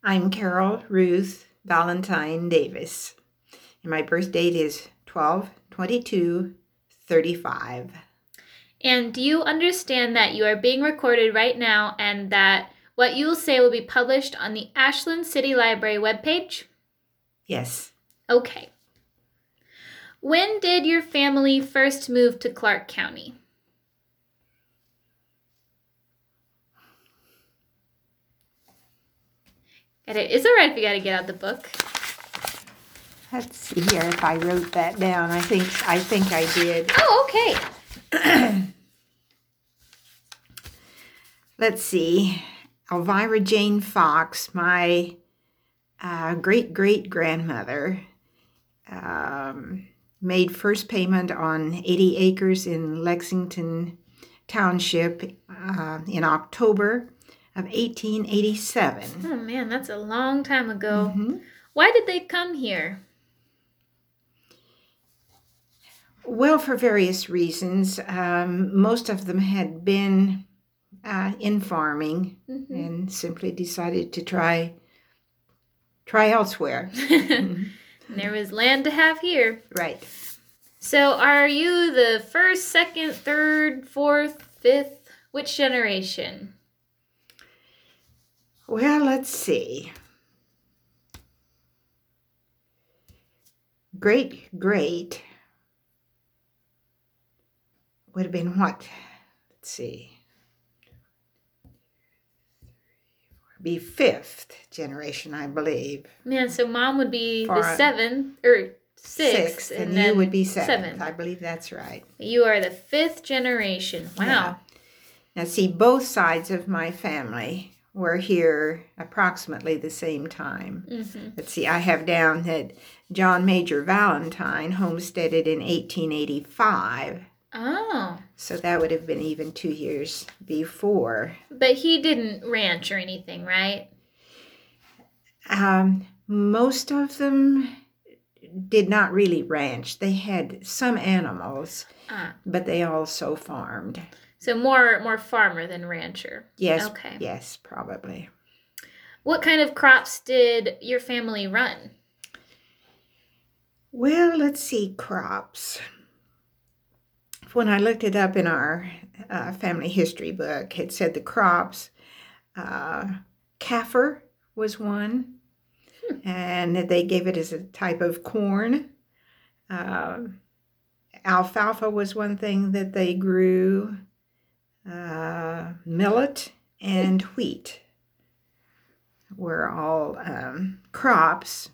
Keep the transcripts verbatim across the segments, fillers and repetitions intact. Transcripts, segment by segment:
I'm Carol Ruth Valentine Davis, and my birth date is twelve twenty-two thirty-five. And do you understand that you are being recorded right now and that what you will say will be published on the Ashland City Library webpage? Yes. Okay. When did your family first move to Clark County? It's all right if you got to get out the book. Let's see here if I wrote that down. I think I think I did. Oh, okay. Let's see. Elvira Jane Fox, my uh, great-great-grandmother, um, made first payment on eighty acres in Lexington Township uh, in October of eighteen eighty-seven. Oh, man, that's a long time ago. Mm-hmm. Why did they come here? Well, for various reasons. Um, most of them had been uh, in farming mm-hmm. and simply decided to try try elsewhere. There was land to have here. Right. So are you the first, second, third, fourth, fifth? Which generation? Well, let's see. Great, great would have been what? Let's see. Be fifth generation, I believe. Man, so mom would be For the seventh or sixth, sixth and, and then you would be seventh. seventh. I believe that's right. You are the fifth generation. Wow. Yeah. Now, see, both sides of my family were here approximately the same time. Mm-hmm. Let's see, I have down that John Major Valentine homesteaded in eighteen eighty-five. Oh. So that would have been even two years before. But he didn't ranch or anything, right? Um, most of them did not really ranch. They had some animals, ah. but they also farmed. So more more farmer than rancher. Yes. Okay. Yes, probably. What kind of crops did your family run? Well, let's see, crops. When I looked it up in our uh, family history book, it said the crops, uh, kaffir was one, hmm. and they gave it as a type of corn. Uh, alfalfa was one thing that they grew. Uh, millet and wheat were all um, crops.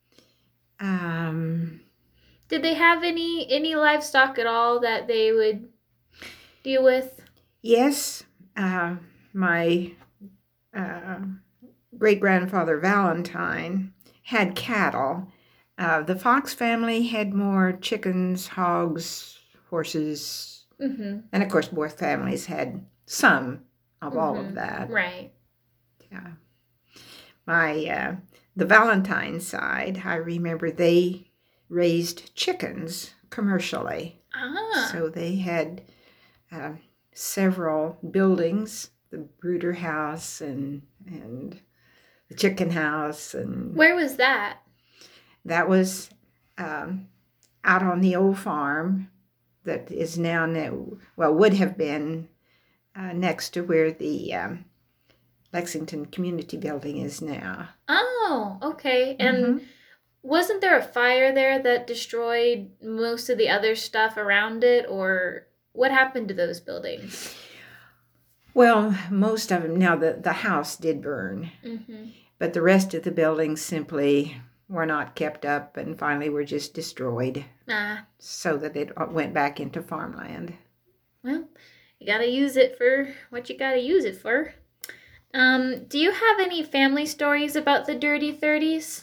Um, Did they have any any livestock at all that they would deal with? Yes. Uh, my uh, great-grandfather Valentine had cattle. Uh, the Fox family had more chickens, hogs, horses, mm-hmm. and of course both families had some of mm-hmm. all of that. Right. Yeah. My uh, the Valentine side, I remember they raised chickens commercially. Ah. So they had uh, several buildings, the brooder house and and the chicken house. And where was that? That was um, out on the old farm that is now, now well, would have been uh, next to where the um, Lexington Community Building is now. Oh, okay. And mm-hmm. wasn't there a fire there that destroyed most of the other stuff around it, or what happened to those buildings? Well, most of them, now the, the house did burn, mm-hmm. but the rest of the buildings simply were not kept up and finally were just destroyed ah. so that it went back into farmland. Well, you got to use it for what you got to use it for. Um, do you have any family stories about the Dirty thirties?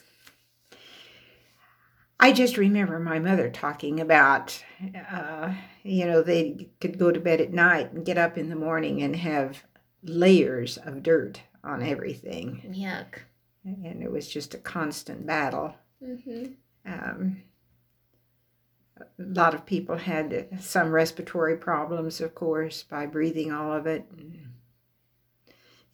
I just remember my mother talking about, uh, you know, they could go to bed at night and get up in the morning and have layers of dirt on everything. Yuck. And it was just a constant battle. Mm-hmm. Um, a lot of people had some respiratory problems, of course, by breathing all of it.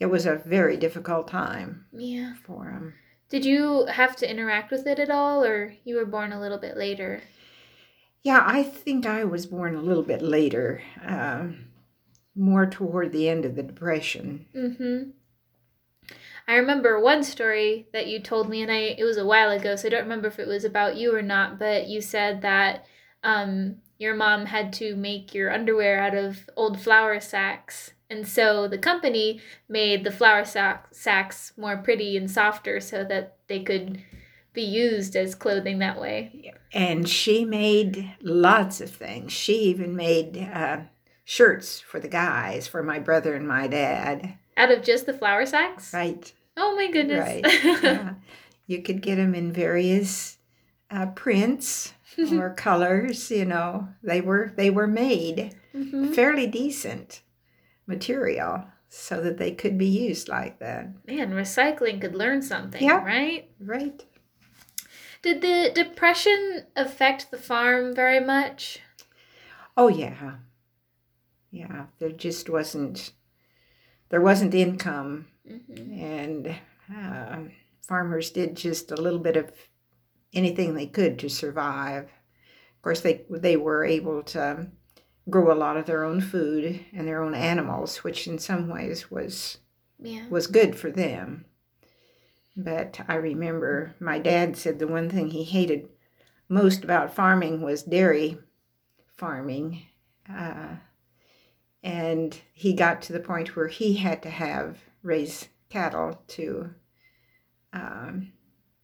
it was a very difficult time Yeah. for them. Did you have to interact with it at all, or you were born a little bit later? Yeah, I think I was born a little bit later, um, more toward the end of the Depression. Mm-hmm. I remember one story that you told me, and I it was a while ago, so I don't remember if it was about you or not, but you said that um, your mom had to make your underwear out of old flour sacks. And so the company made the flour sack, sacks more pretty and softer so that they could be used as clothing that way. And she made lots of things. She even made uh, shirts for the guys, for my brother and my dad. Out of just the flour sacks? Right. Oh my goodness. Right. Yeah. You could get them in various uh, prints or colors, you know. They were they were made Mm-hmm. fairly decent material so that they could be used like that. Man, recycling could learn something, Yeah. right? Right. Did the Depression affect the farm very much? Oh yeah. Yeah. There just wasn't there wasn't income, Mm-hmm. and uh, farmers did just a little bit of anything they could to survive. Of course, they they were able to grow a lot of their own food and their own animals, which in some ways was Yeah. was good for them. But I remember my dad said the one thing he hated most about farming was dairy farming. Uh, and he got to the point where he had to have raise cattle to um,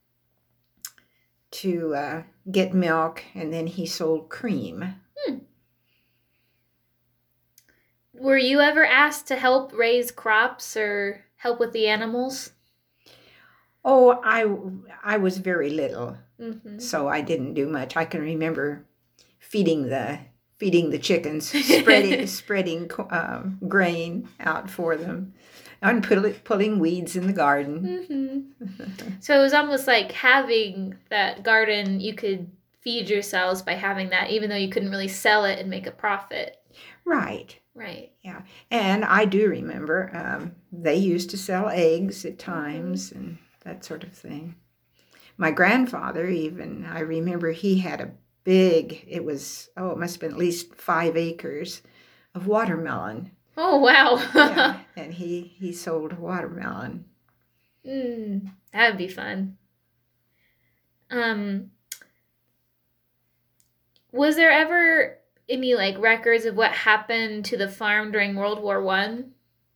to uh, get milk, and then he sold cream. Hmm. Were you ever asked to help raise crops or help with the animals? Oh, I, I was very little, Mm-hmm. so I didn't do much. I can remember feeding the feeding the chickens, spreading spreading um, grain out for them, and pull, pulling weeds in the garden. Mm-hmm. So it was almost like having that garden, you could feed yourselves by having that, even though you couldn't really sell it and make a profit. Right. Right. Yeah. And I do remember um, they used to sell eggs at times mm-hmm. and that sort of thing. My grandfather even, I remember he had a big, it was, oh, it must have been at least five acres of watermelon. Oh, wow. Yeah. And he, he sold watermelon. Mm, that would be fun. Um, was there ever any like records of what happened to the farm during World War One?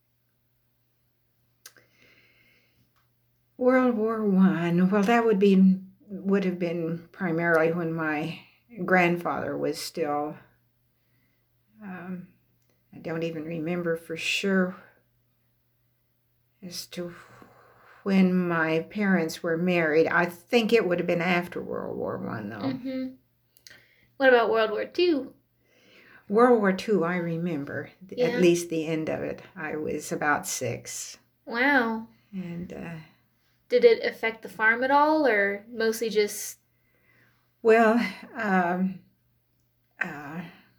World War One. Well, that would be would have been primarily when my grandfather was still. Um, I don't even remember for sure as to when my parents were married. I think it would have been after World War One, though. Mm-hmm. What about World War Two? World War Two, I remember Yeah. at least the end of it. I was about six. Wow. And uh, did it affect the farm at all, or mostly just? Well, um, uh,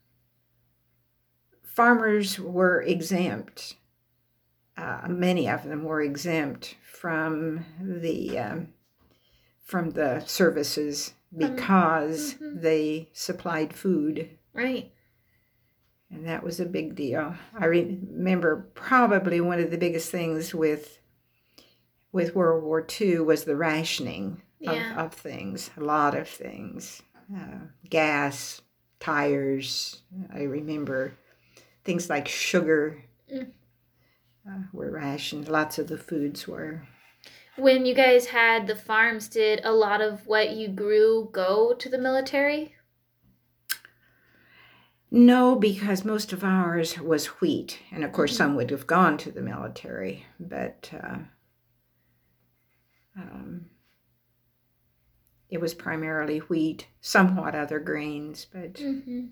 farmers were exempt. Uh, many of them were exempt from the um, from the services because mm-hmm. they supplied food. Right. And that was a big deal. I re- remember probably one of the biggest things with with World War Two was the rationing yeah. of, of things, a lot of things. Uh, gas, tires, I remember things like sugar mm. uh, were rationed. Lots of the foods were. When you guys had the farms, did a lot of what you grew go to the military? No, because most of ours was wheat. And of course, mm-hmm. some would have gone to the military. But uh, um, it was primarily wheat, somewhat other grains. But mm-hmm.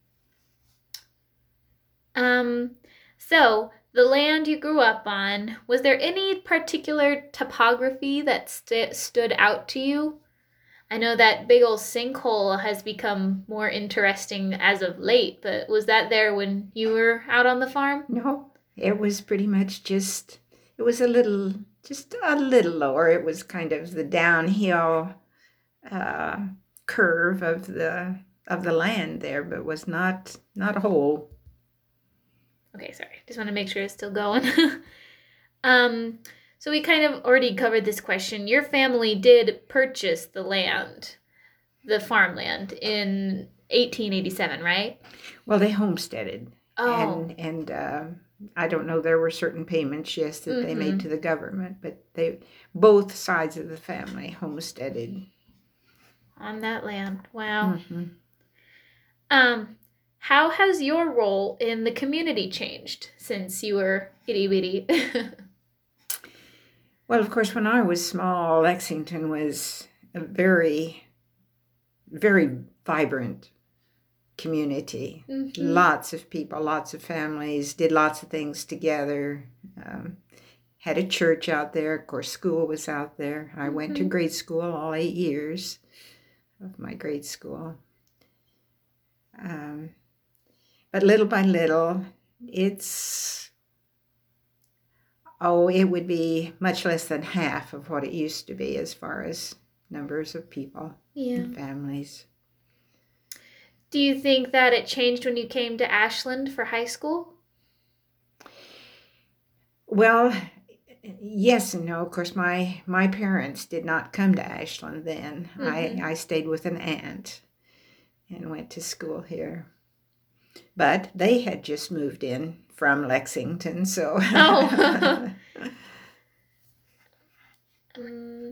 um, so the land you grew up on, was there any particular topography that st- stood out to you? I know that big old sinkhole has become more interesting as of late, but was that there when you were out on the farm? No, it was pretty much just, it was a little, just a little lower. It was kind of the downhill uh, curve of the of the land there, but was not not a hole. Okay, sorry. Just want to make sure it's still going. um, so we kind of already covered this question. Your family did purchase the land, the farmland, in eighteen eighty-seven, right? Well, they homesteaded. Oh. And, and uh, I don't know, there were certain payments, yes, that they made Mm-hmm. to the government, but they, both sides of the family homesteaded. On that land. Wow. hmm Um, how has your role in the community changed since you were itty bitty? Well, of course, when I was small, Lexington was a very, very vibrant community. Mhm. Lots of people, lots of families, did lots of things together. Um, had a church out there. Of course, school was out there. I went to Mhm. grade school all eight years of my grade school. Um, but little by little, it's, oh, it would be much less than half of what it used to be as far as numbers of people Yeah. and families. Do you think that it changed when you came to Ashland for high school? Well, yes and no. Of course, my, my parents did not come to Ashland then. Mhm. I, I stayed with an aunt and went to school here. But they had just moved in from Lexington, so... Oh. um,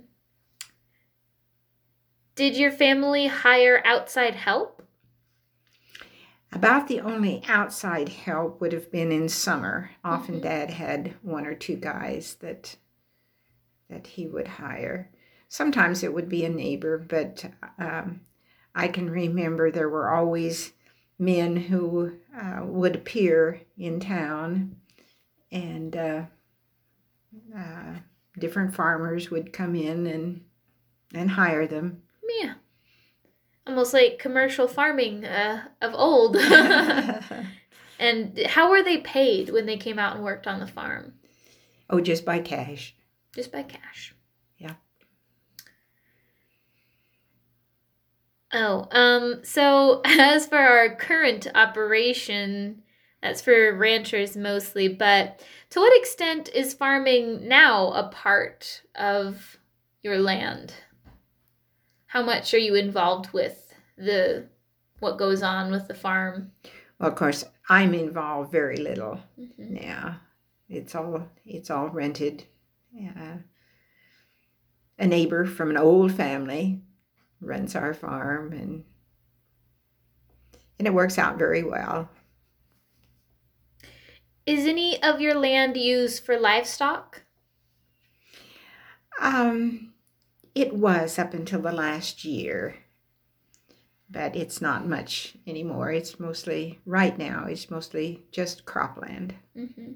did your family hire outside help? About the only outside help would have been in summer. Often Mhm. Dad had one or two guys that that he would hire. Sometimes it would be a neighbor, but um, I can remember there were always men who uh, would appear in town, and uh, uh, different farmers would come in and and hire them. Yeah. Almost like commercial farming uh, of old. And how were they paid when they came out and worked on the farm? Oh, just by cash. Just by cash. Yeah. Oh, um, so as for our current operation, that's for ranchers mostly, but to what extent is farming now a part of your land? How much are you involved with the what goes on with the farm? Well, of course, I'm involved very little Mm-hmm. now. It's all it's all rented. Uh, a neighbor from an old family runs our farm, and and it works out very well. Is any of your land used for livestock? Um, it was up until the last year, but it's not much anymore. It's mostly, right now, it's mostly just cropland. Mm-hmm.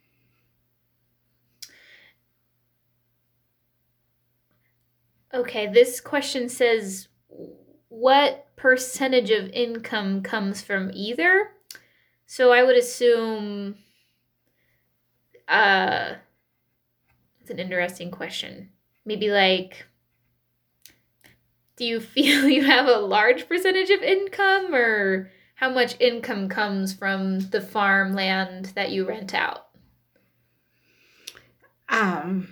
Okay, this question says, what percentage of income comes from either? So I would assume, uh, it's an interesting question. Maybe like, do you feel you have a large percentage of income, or how much income comes from the farmland that you rent out? Um,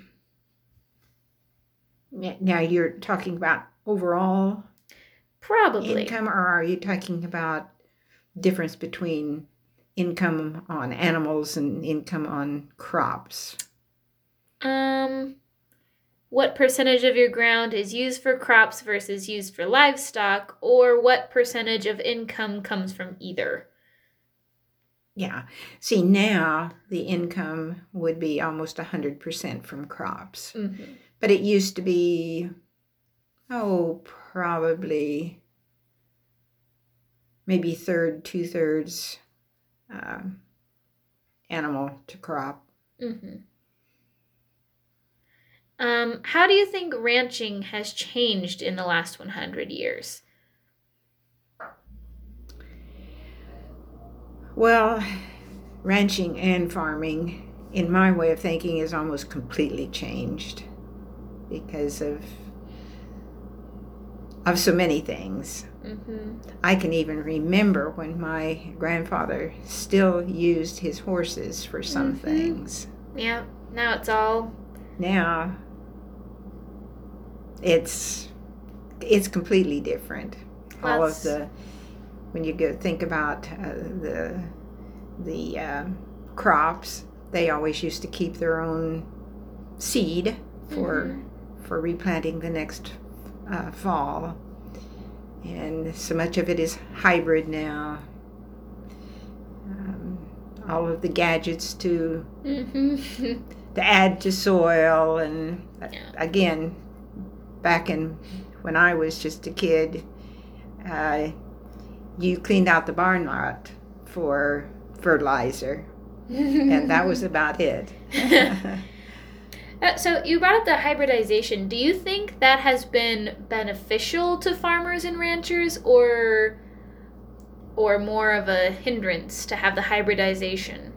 now you're talking about overall Probably. income, or are you talking about difference between income on animals and income on crops? Um, what percentage of your ground is used for crops versus used for livestock, or what percentage of income comes from either? Yeah. See, now the income would be almost one hundred percent from crops. Mm-hmm. But it used to be, oh, probably maybe third, two-thirds um, animal to crop. Mm-hmm. Um, how do you think ranching has changed in the last one hundred years? Well, ranching and farming in my way of thinking, is almost completely changed because of of so many things. Mm-hmm. I can even remember when my grandfather still used his horses for some Mhm. things. Yeah. Now it's all. Now it's it's completely different. All of That's- the when you go think about uh, the the uh, crops, they always used to keep their own seed for Mhm. for replanting the next uh, fall, and so much of it is hybrid now. Um, all of the gadgets to Mhm. to add to soil, and uh, Yeah. again, back in when I was just a kid, uh, you cleaned out the barn lot for fertilizer, and that was about it. Uh, so you brought up the hybridization. Do you think that has been beneficial to farmers and ranchers, or or more of a hindrance to have the hybridization?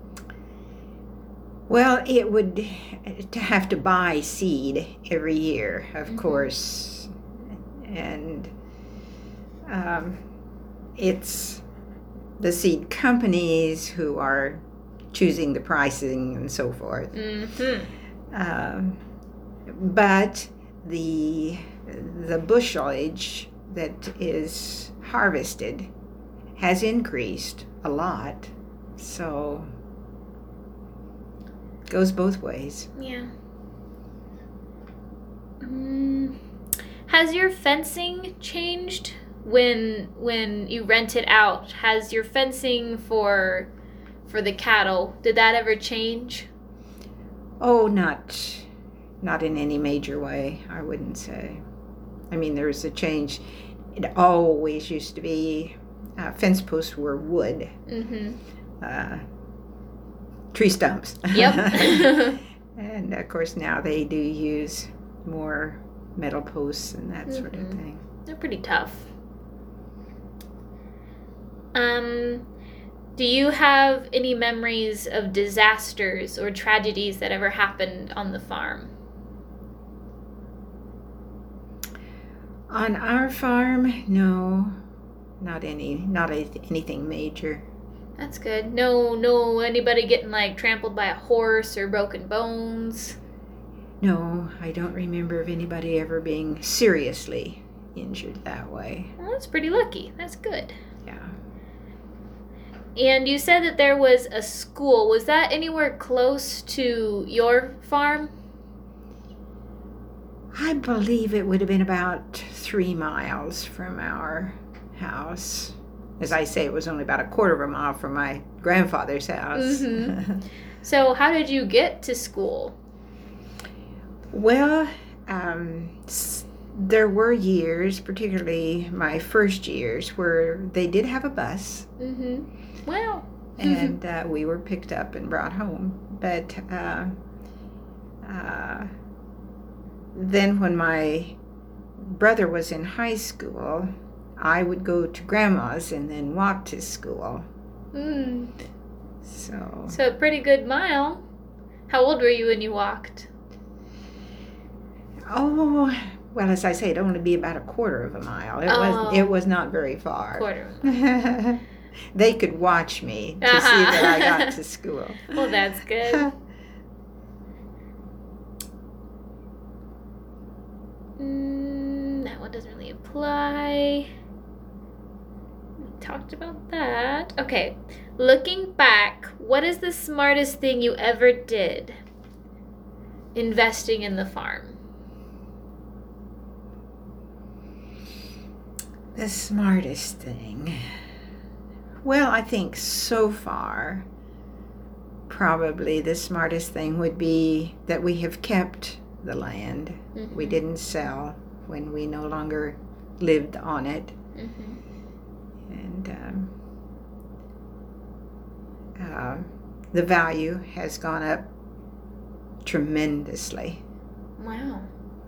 Well, it would to have to buy seed every year, of Mhm. course, and um, it's the seed companies who are choosing the pricing and so forth. Mm-hmm. Um, but the the bushellage that is harvested has increased a lot, so it goes both ways. Yeah. Mm. Has your fencing changed when when you rent it out? Has your fencing for for the cattle, did that ever change? Oh, not not in any major way, I wouldn't say. I mean, there's a change. It always used to be uh, fence posts were wood, Mm-hmm. uh, tree stumps. Yep. And of course now they do use more metal posts and that sort of Mhm. thing. They're pretty tough. Um, do you have any memories of disasters or tragedies that ever happened on the farm? On our farm, no, not any, not a, anything major. That's good. No, no, anybody getting like trampled by a horse or broken bones? No, I don't remember of anybody ever being seriously injured that way. Well, that's pretty lucky. That's good. Yeah. And you said that there was a school. Was that anywhere close to your farm? I believe it would have been about three miles from our house. As I say, it was only about a quarter of a mile from my grandfather's house. Mhm. So, how did you get to school? Well, um, s- there were years, particularly my first years, where they did have a bus, Mm-hmm. Well. and uh, we were picked up and brought home. But uh, uh, then when my brother was in high school, I would go to grandma's and then walk to school. Mm. So, So, a pretty good mile. How old were you when you walked? oh, well, as I say, it'd only be about a quarter of a mile. It Oh. was it was not very far. Quarter. They could watch me to Uh-huh. see that I got to school. Well, that's good. Mm, that one doesn't really apply. We talked about that. Okay. Looking back, what is the smartest thing you ever did investing in the farm? The smartest thing. Well, I think so far, probably the smartest thing would be that we have kept the land. Mm-hmm. We didn't sell when we no longer lived on it. Mm-hmm. And um, uh, the value has gone up tremendously. Wow.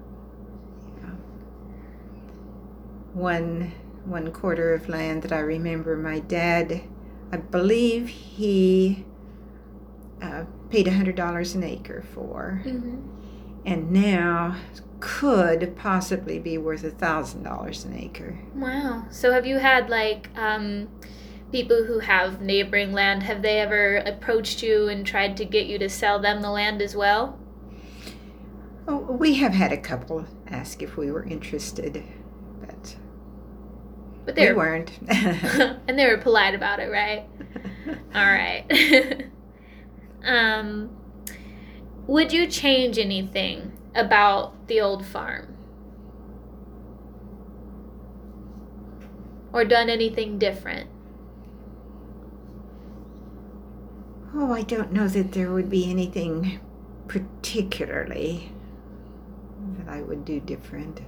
One one quarter of land that I remember my dad, I believe he uh, paid one hundred dollars an acre for. Mm-hmm. And now could possibly be worth one thousand dollars an acre. Wow. So have you had, like, um, people who have neighboring land, have they ever approached you and tried to get you to sell them the land as well? Oh, we have had a couple ask if we were interested, but, But we they're weren't. and they were polite about it, right? All right. um, would you change anything about the old farm? Or done anything different? Oh, I don't know that there would be anything particularly that I would do different.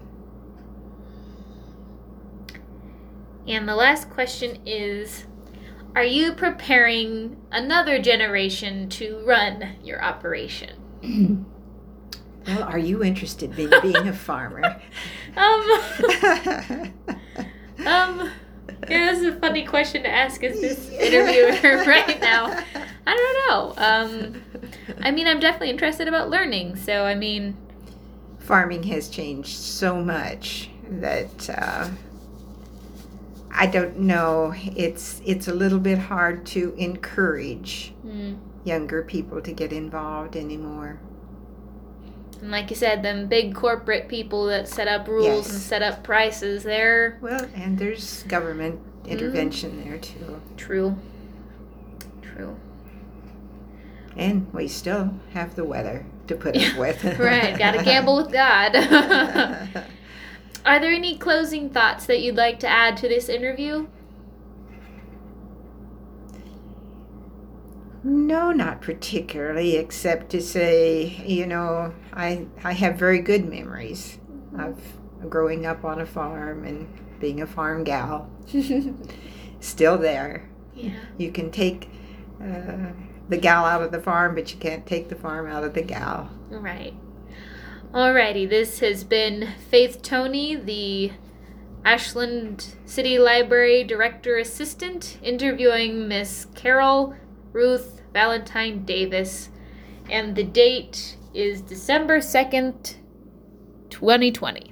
And the last question is, are you preparing another generation to run your operation? Well, are you interested in being a farmer? um, um, yeah, that's a funny question to ask as this interviewer right now. I don't know. Um, I mean, I'm definitely interested about learning. So, I mean, farming has changed so much that uh, I don't know. It's it's a little bit hard to encourage mm. younger people to get involved anymore. And like you said, them big corporate people that set up rules Yes. and set up prices, they're Well, and there's government intervention mm. there too. True. True. And we still have the weather to put up with. Right, gotta gamble with God. Are there any closing thoughts that you'd like to add to this interview? No, not particularly, except to say, you know, I I have very good memories of growing up on a farm and being a farm gal. Still there. Yeah. You can take uh, the gal out of the farm, but you can't take the farm out of the gal. Right. Alrighty, this has been Faith Toney, the Ashland City Library Director Assistant, interviewing Miss Carol Ruth Valentine Davis, and the date is December second, twenty twenty.